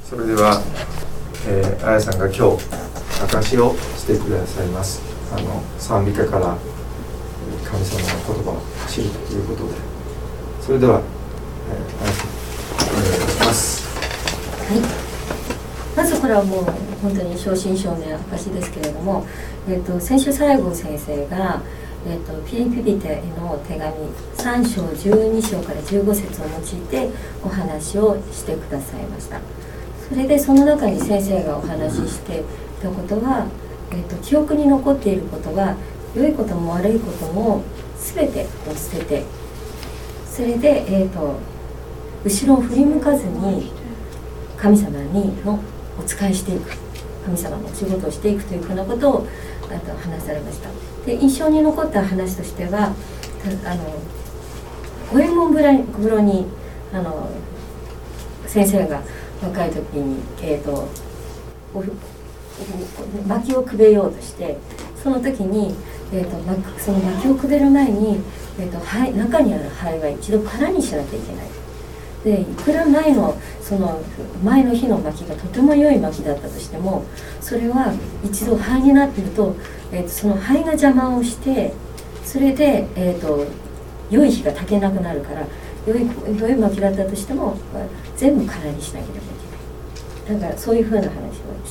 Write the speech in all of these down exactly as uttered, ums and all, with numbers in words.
それでは、えー、あやさんが今日証しをしてくださいます。あの賛美歌から神様の言葉を知るということで、それでは、えー、あやさんお願いいたします。 はい、まずこれはもう本当に正真正銘証ですけれども、えー、と先週西郷先生が、えー、とピリピリテへの手紙さん章じゅうに章からじゅうご節を用いてお話をしてくださいました。それでその中に先生がお話ししていたことは、えー、と記憶に残っていることは良いことも悪いことも全てを捨てて、それで、えー、と後ろを振り向かずに神様にのお仕えしていく、神様のお仕事をしていくというふうなことをあと話されました。で、印象に残った話としては、あの五右衛門風呂にあの先生が若い時に、えー、と薪をくべようとして、その時に、えー、とその薪をくべる前に、えー、と灰中にある灰は一度空にしなきゃいけない。でいくら前のその前の日の薪がとても良い薪だったとしても、それは一度灰になっていると、えー、とその灰が邪魔をして、それで、えー、と良い火が焚けなくなるから、良い良い薪だったとしても全部空にしなければいけない。だからそういうふうな話をして、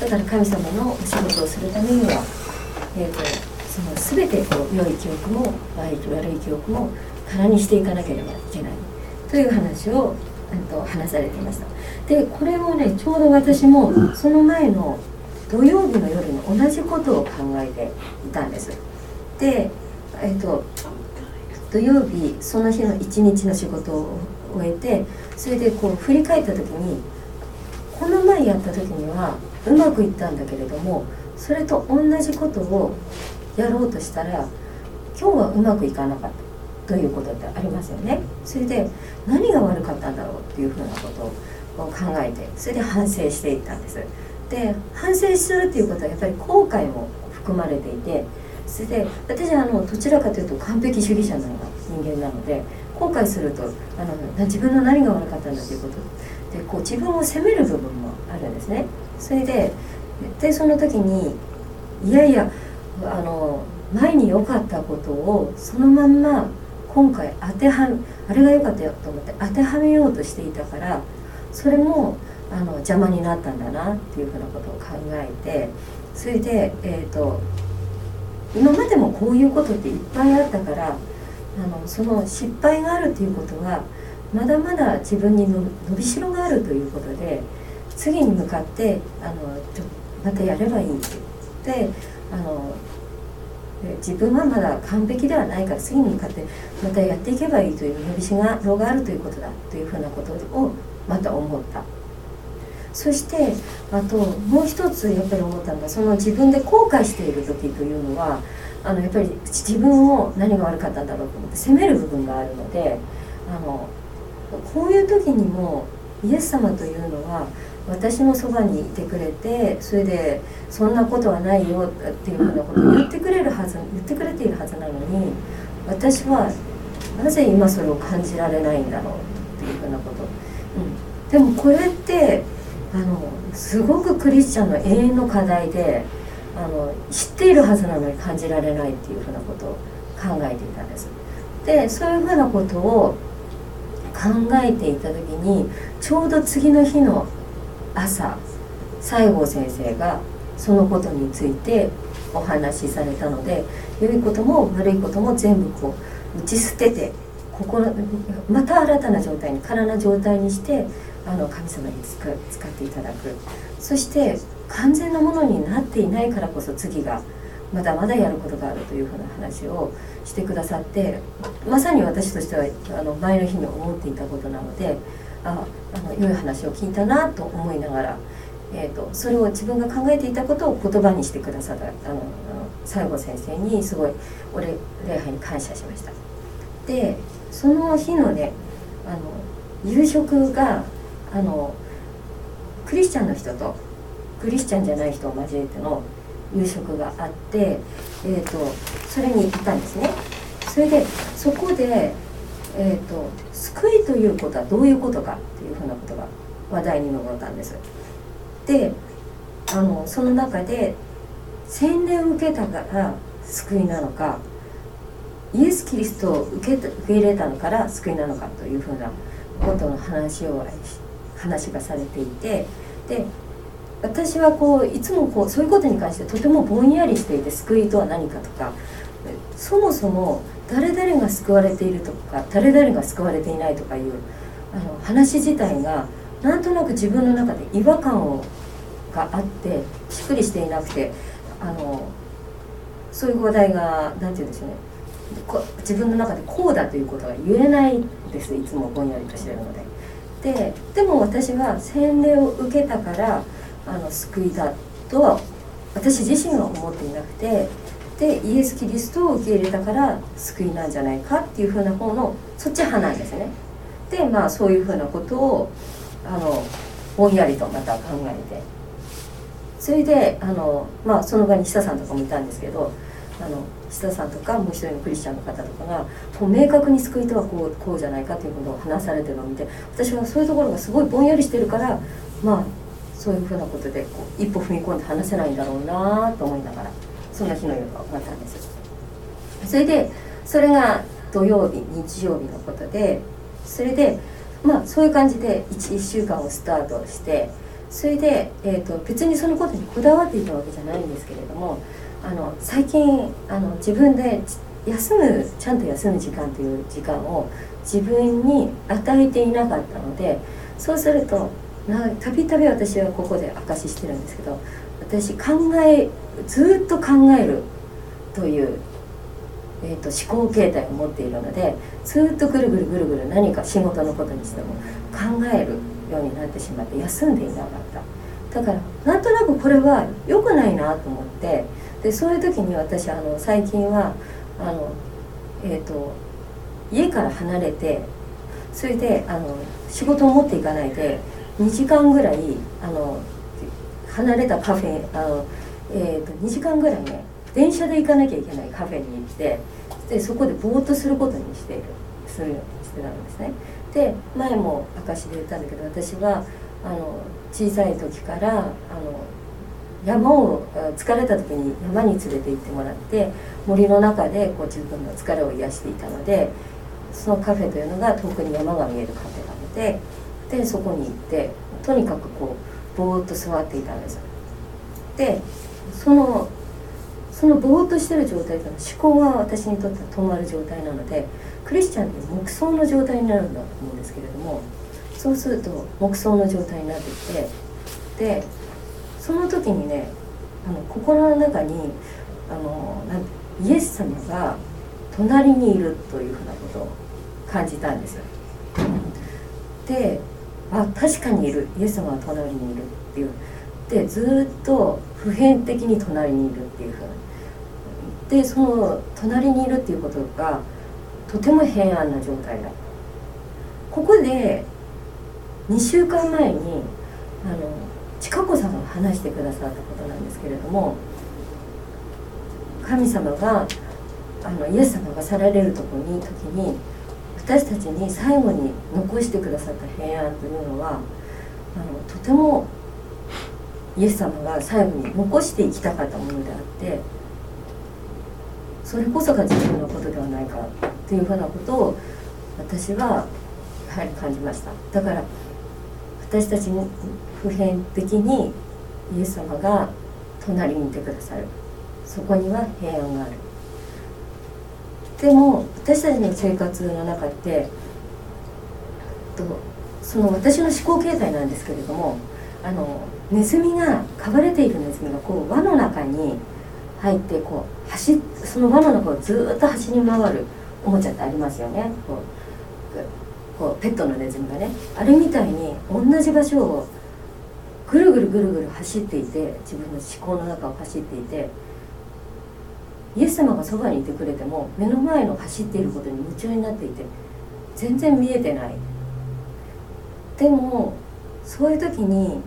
だから神様のお仕事をするためには、えー、とその全てこう良い記憶も悪い記憶も空にしていかなければいけないという話をと話されていました。でこれをね、ちょうど私もその前の土曜日の夜に同じことを考えていたんです。で、えっと土曜日その日の一日の仕事を終えて、それでこう振り返った時に、この前やった時にはうまくいったんだけれども、それと同じことをやろうとしたら今日はうまくいかなかったということってありますよね。それで何が悪かったんだろうっていうふうなことを考えて、それで反省していったんです。で反省するっていうことはやっぱり後悔も含まれていて、それで私はあのどちらかというと完璧主義者のような人間なので、後悔するとあの自分の何が悪かったんだということで、こう自分を責める部分もあるんですね。それででその時にいやいやあの前に良かったことをそのまんま今回当てはめあれが良かったよと思って当てはめようとしていたから、それもあの邪魔になったんだなっていうふうなことを考えて、それで、えーと、今までもこういうことっていっぱいあったから、あのその失敗があるということはまだまだ自分にの伸びしろがあるということで、次に向かってあのちょまたやればいいって言って、あの自分はまだ完璧ではないから次に向かってまたやっていけばいいという伸びしろがあるということだというふうなことをまた思った。そしてあともう一つやっぱり思ったのが、その自分で後悔している時というのは、あのやっぱり自分を何が悪かったんだろうと思って責める部分があるので、あのこういう時にもイエス様というのは私のそばにいてくれて、それでそんなことはないよっていうふうなことを言ってくれるはず言ってくれているはずなのに、私はなぜ今それを感じられないんだろうっていうふうなこと、うん、でもこれってあのすごくクリスチャンの永遠の課題で、あの知っているはずなのに感じられないっていうふうなことを考えていたんです。でそういうふうなことを考えていた時に、ちょうど次の日の朝、西郷先生がそのことについてお話しされたので、良いことも悪いことも全部こう打ち捨てて、心また新たな状態に空な状態にして、あの神様に使っていただく。そして完全なものになっていないからこそ次がまだまだやることがあるというふうな話をしてくださって、まさに私としてはあの前の日に思っていたことなので、ああの良い話を聞いたなと思いながら、えーと、それを自分が考えていたことを言葉にしてくださったあの西郷先生にすごいお礼拝に感謝しました。でその日のね、あの夕食があのクリスチャンの人とクリスチャンじゃない人を交えての夕食があって、えーと、それに行ったんですね。それでそこで、えーと、救いということはどういうことかっていうふうなことが話題に上ったんです。であのその中で洗礼を受けたから救いなのか、イエス・キリストを受け、受け入れたのから救いなのかというふうなことの話を話がされていて、で私はこういつもこうそういうことに関してとてもぼんやりしていて、救いとは何かとか、そもそも誰々が救われているとか誰々が救われていないとかいうあの話自体がなんとなく自分の中で違和感をがあってしっくりしていなくて、あのそういう話題が何て言うんでしょうね、こ自分の中でこうだということが言えないんです。いつもぼんやりとしているので。ででも私は洗礼を受けたからあの救いだとは私自身は思っていなくて、でイエス・キリストを受け入れたから救いなんじゃないかっていうふうな方のそっち派なんですね。でまあそういうふうなことをあのぼんやりとまた考えて、それであの、まあ、その場に久さんとかもいたんですけど、あの久さんとかもう一人のクリスチャンの方とかがこう明確に救いとはこう、こうじゃないかということを話されてるのを見て、私はそういうところがすごいぼんやりしてるから、まあそういうふうなことでこう一歩踏み込んで話せないんだろうなと思いながら、そんな日の夜が終わったんです。それでそれが土曜日日曜日のことで、それでまあそういう感じで 1, 1週間をスタートして、それで、えー、と別にそのことにこだわっていたわけじゃないんですけれども、あの最近あの自分で休むちゃんと休む時間という時間を自分に与えていなかったので、そうするとたびたび私はここで証ししてるんですけど、私考えずっと考えるという、えー、と思考形態を持っているので、ずっとぐるぐるぐるぐる何か仕事のことにしても考えるようになってしまって休んでいなかった。だからなんとなくこれは良くないなと思って、でそういう時に私あの最近はあの、えー、と家から離れて、それであの仕事を持っていかないでにじかんぐらいあの離れたカフェあの、えー、とにじかんぐらいね電車で行かなきゃいけないカフェに行って、でそこでぼーっとすることにしているするようにしてたんですね。で前も証で言ったんだけど、私はあの小さい時からあの山を疲れた時に山に連れて行ってもらって、森の中でこう自分の疲れを癒していたので、そのカフェというのが遠くに山が見えるカフェなので、でそこに行ってとにかくこうぼーっと座っていたんです。でそのそのぼーっとしてる状態というのは思考が私にとっては止まる状態なので、クリスチャンって黙想の状態になるんだと思うんですけれども、そうすると黙想の状態になってきて、でその時にねあの心の中にあのなんイエス様が隣にいるというふうなことを感じたんですよ。であ確かにいる、イエス様は隣にいるっていう、でずっと普遍的に隣にいるっていうふうな、でその隣にいるっていうことがとても平安な状態だ。ここでにしゅうかんまえにあの千佳子さんが話してくださったことなんですけれども、神様があのイエス様が去られるとこに時に私たちに最後に残してくださった平安というのは、あのとてもイエス様が最後に残していきたかったものであって、それこそが自分のことではないかというふうなことを私はやはり感じました。だから私たちに普遍的にイエス様が隣にいてくださる、そこには平安がある。でも私たちの生活の中ってとその私の思考形態なんですけれども、あのネズミが飼われているネズミがこう輪の中に入ってこう走その輪の中をずっと走り回るおもちゃってありますよね。こうこうペットのネズミがね、あれみたいに同じ場所をぐるぐるぐるぐる走っていて、自分の思考の中を走っていて、イエス様がそばにいてくれても目の前の走っていることに夢中になっていて全然見えてない。でもそういう時に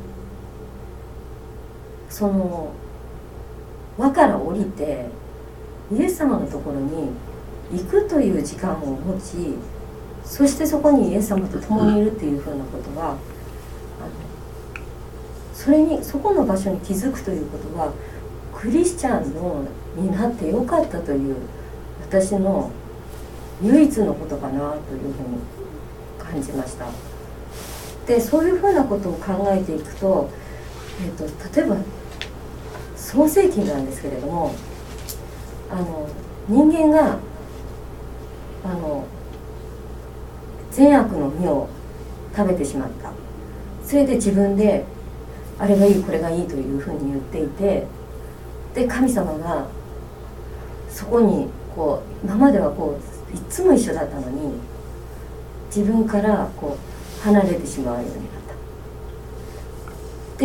その輪から降りてイエス様のところに行くという時間を持ち、そしてそこにイエス様と共にいるっていうふうなことは、あのそれにそこの場所に気づくということはクリスチャンのになってよかったという私の唯一のことかなというふうに感じました。でそういうふうなことを考えていくと、えーと、例えば創世記なんですけれども、あの人間があの善悪の実を食べてしまった。それで自分であれがいいこれがいいというふうに言っていて、で神様がそこにこう今まではこういつも一緒だったのに自分からこう離れてしまうようになった。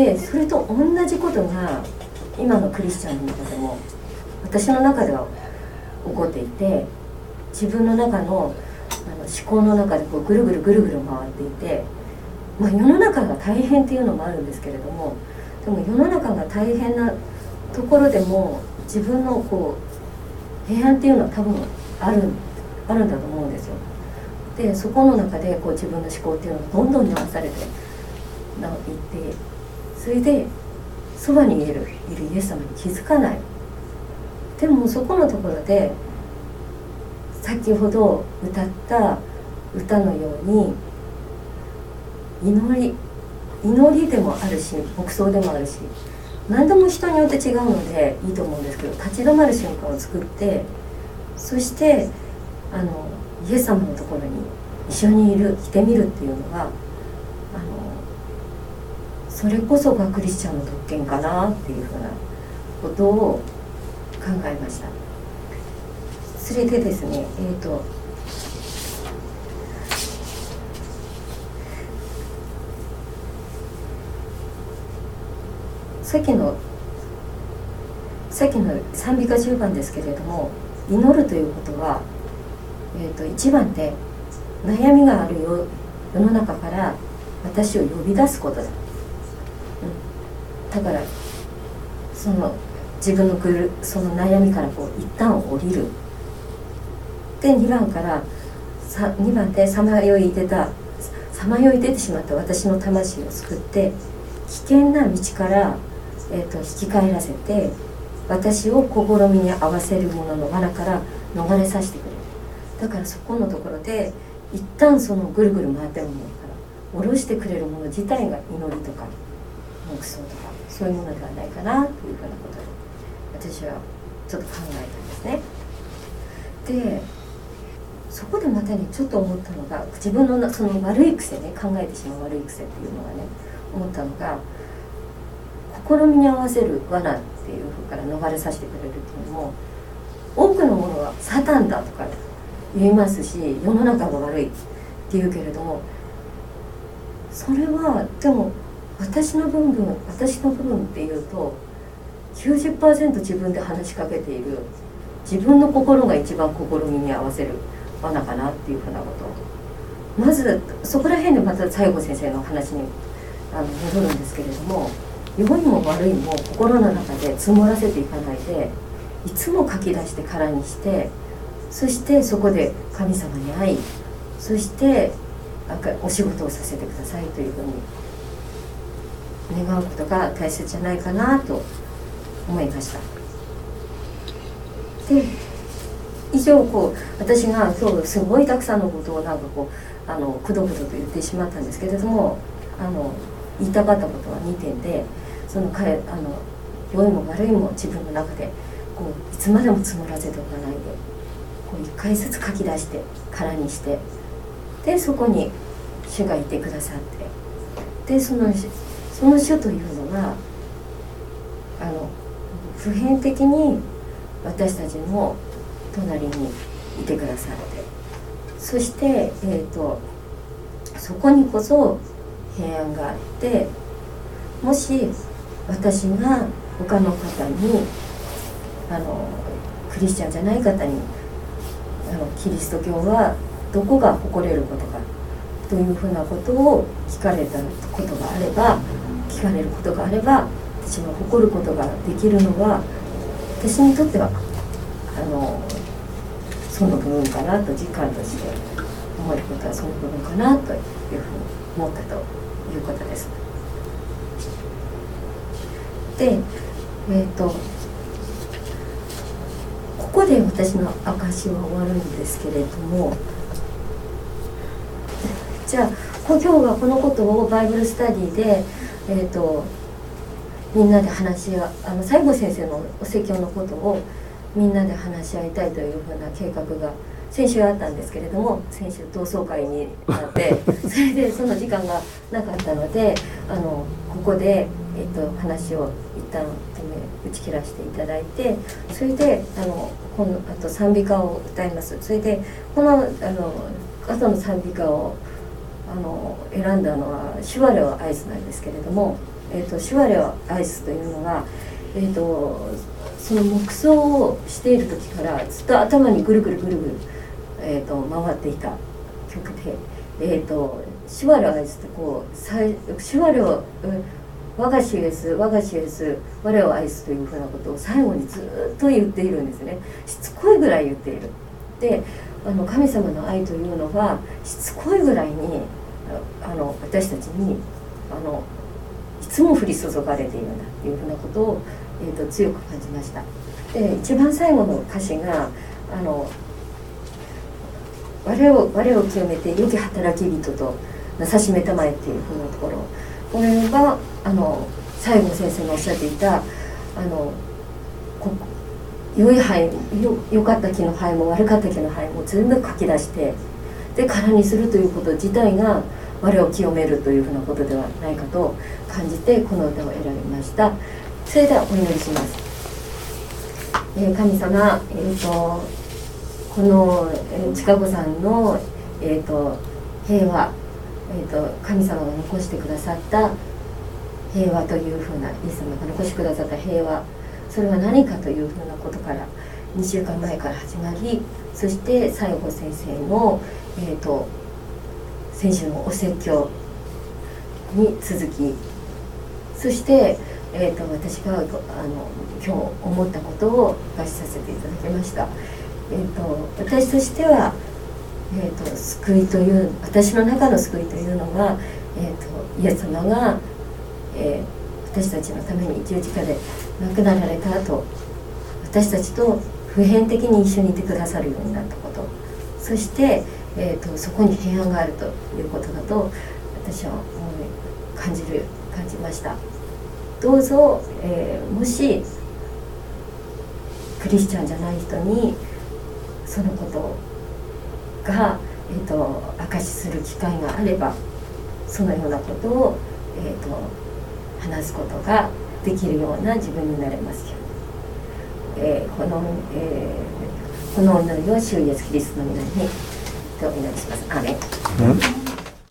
でそれと同じことが今のクリスチャンの中でも私の中では起こっていて、自分の中の、あの思考の中でこうぐるぐるぐるぐる回っていて、まあ、世の中が大変っていうのもあるんですけれども、でも世の中が大変なところでも自分のこう平安っていうのは多分ある、あるんだと思うんですよ。でそこの中でこう自分の思考っていうのがどんどん流されていって、それでそばにいる、いるイエス様に気づかない。でもそこのところで先ほど歌った歌のように祈り祈りでもあるし黙想でもあるし、何でも人によって違うのでいいと思うんですけど、立ち止まる瞬間を作って、そしてあのイエス様のところに一緒にいる来てみるっていうのが、あのそれこそがクリスチャンの特権かなっていうふうなことを考えました。それでですね、えーとさっきのさっきの賛美歌じゅうばんですけれども、祈るということは、えーといちばんで悩みがあるよ世の中から私を呼び出すことだ、うん、だからその自分のくるその悩みからこう一旦降りる。でにばんからさにばんでさまよい出たさまよい出てしまった私の魂を救って、危険な道から、えー、と引き返らせて、私を試みに合わせるものの罠から逃れさせてくれる。だからそこのところで一旦そのぐるぐる回ってるものから下ろしてくれるもの自体が祈りとか黙想とかそういうものではないかなというふうなことで私はちょっと考えたんですね。でそこでまたねちょっと思ったのが、自分のその悪い癖ね、考えてしまう悪い癖っていうのがね思ったのが、試みに合わせる罠っていうふうから逃れさせてくれるっていうのも、多くのものはサタンだとか言いますし、世の中が悪いっていうけれども、それはでも私の部分私の部分っていうと きゅうじゅっパーセント 自分で話しかけている自分の心が一番試みに合わせる罠かなっていうふうなこと、まずそこら辺でまた西郷先生の話にあの戻るんですけれども、良いも悪いも心の中で積もらせていかないで、いつも書き出して空にして、そしてそこで神様に会い、そしてお仕事をさせてくださいというふうに願うことが大切じゃないかなと思いました。で以上こう私が今日すごいたくさんのことをなんかこうあのくどくどと言ってしまったんですけれども、あの言いたかったことはにてんで、その彼あの良いも悪いも自分の中でこういつまでも積もらせておかないで、こう一回ずつ書き出して空にして、でそこに主がいてくださって、でそのその主というのはあの普遍的に私たちの隣にいてくださって、そして、えーと、そこにこそ平安があって、もし私が他の方にあのクリスチャンじゃない方にあのキリスト教はどこが誇れることかというふうなことを聞かれたことがあれば聞かれることがあれば、私は誇ることができるのは、私にとってはあのその部分かなと実感として思えることはその部分かなというふうに思ったということです。 で、えー、とここで私の証は終わるんですけれども、じゃあ今日はこのことをバイブルスタディで、えー、とみんなで話し合う、あの西郷先生のお説教のことをみんなで話し合いたいというふうな計画が先週あったんですけれども、先週同窓会になってそれでその時間がなかったので、あのここで、えっと、話を一旦打ち切らせていただいて、それであのこのあと賛美歌を歌います。それでこのあの後の賛美歌をあの選んだのはシュワレオアイスなんですけれども、えっと、シュワレオアイスというのは、えっと、その黙想をしている時からずっと頭にぐるぐるぐるぐる、えー、と回っていた曲で、えー、とシュワレオアイスってこうシュワレオ我が主イエス我が主イエス我を愛すというふうなことを最後にずっと言っているんですね。しつこいぐらい言っている。で、あの神様の愛というのはしつこいぐらいにあの私たちにあのいつも降り注がれているんだというふうなことを、えー、と強く感じました。で、一番最後の歌詞があの我を我を清めて良き働き人となさしめたまえっていうふうなところ、これがあの西郷先生のおっしゃっていたあのこ良い灰よ良かった木の灰も悪かった木の灰も全部書き出してで空にするということ自体が我を清めるというふうなことではないかと感じてこの歌を選びました。それではお祈りします。えー、神様、えーとこの、えー、近子さんの、えー、と平和、えー、と神様が残してくださった平和というふうな、イエス様が残してくださった平和、それは何かというふうなことからにしゅうかんまえから始まり、そして西郷先生の、えー、と先週のお説教に続き、そして、えー、と私があの今日思ったことを出しさせていただきました。えー、と私としては、えー、と救いという私の中の救いというのが、えー、とイエス様が、えー、私たちのために十字架で亡くなられた後、私たちと普遍的に一緒にいてくださるようになったこと、そして、えー、とそこに平安があるということだと私は感じる感じました。どうぞ、えー、もしクリスチャンじゃない人にそのことが、えー、と証しする機会があれば、そのようなことを、えー、と話すことができるような自分になれますように、えー、この、えー、このお祈りを主イエスキリストの皆にお祈りします。アーメン。